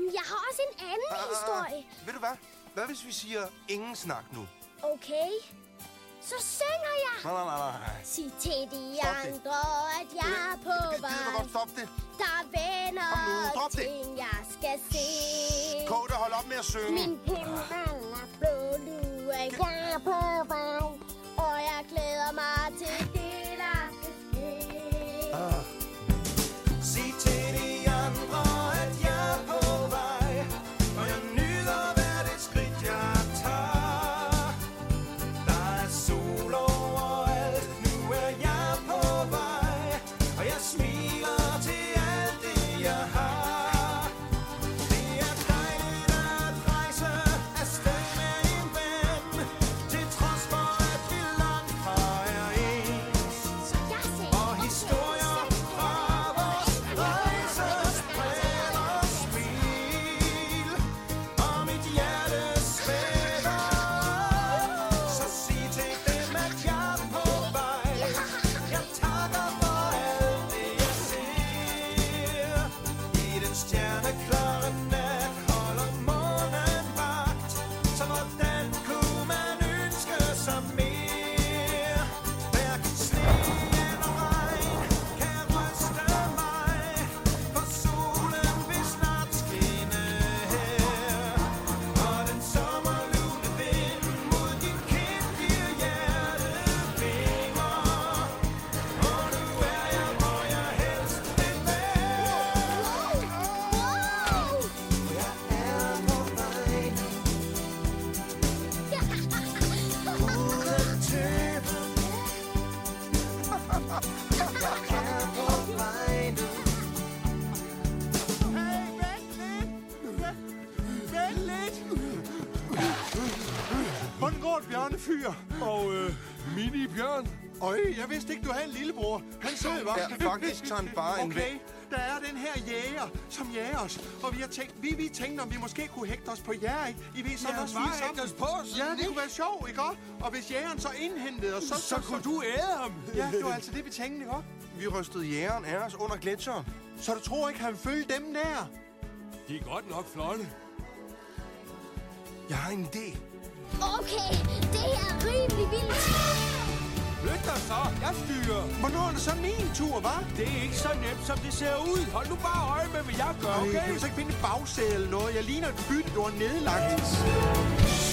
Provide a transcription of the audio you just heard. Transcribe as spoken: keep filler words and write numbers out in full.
jeg har også en anden Ah, historie. Ved du hvad? Hvad hvis vi siger ingen snak nu? Okay. Så synger jeg. Nej, nej, nej, nej. Sig til de Stop det. andre, at jeg er på Gider du vej. godt stoppe det? Der vender Kom nu, drop det. ting, jeg skal se. Kåre, hold op med at synge. Min himmel er blå, nu er jeg på vej. Og jeg glæder mig til det, der skal ske. Ah. Sig til de andre, at jeg er på vej, og jeg nyder hvert et skridt, jeg tager. Der er sol overalt, nu er jeg på vej, og jeg smiler til alt det, jeg har. Det er dejligt at rejse afsted med en ven, til trods for at vi langt fra er ens. Jeg siger, Og historier fra vores rejse spreder smil, og mit hjerte svæver. Så sig til dem, at jeg er på vej. Jeg takker for alt det, jeg ser. I den stjerneklare nat holder månen vagt. Så hvordan kunne man ønske sig mere? Hverken sne eller regn kan ryste mig, for solen vil snart skinne her. Og den sommerlune vind mod din kind giver hjertet vinger. Og nu er jeg, hvor jeg helst vil være. Jeg er på vej. Uden tøven. Jeg er på vej nu. Hey, vent lidt! Vent lidt! Hvordan går det, bjørnefyr? Og øh, mini-bjørn. Øj, jeg vidste ikke, du havde en lillebror. Han sød, var. Ja, faktisk tager han bare en Okay, der er den her jæger, som jager os. Og vi har tænkt, vi, vi tænkte, om vi måske kunne hægte os på jer, ikke? I ved, sådan Ja, også bare vi er sammen. hægte os på, sådan, Ja, det ikke? kunne være sjovt, ikke også? Og hvis jægeren så indhentede os, så... Så kunne du æde ham. Ja, det var altså det, vi tænkte, ikke også? Vi rystede jægeren af os under gletsjeren. Så du tror ikke, han følge dem der? De er godt nok flotte. Jeg har en idé. Okay, det her er rimelig vildt. Flyt dig så. Jeg styrer. Hvornår er det så min tur, hva'? Det er ikke så nemt, som det ser ud. Hold nu bare øje med, hvad jeg gør, Okay, okay? kan vi så ikke finde et bagsæde eller noget? Jeg ligner et bytte, du har nedlagt.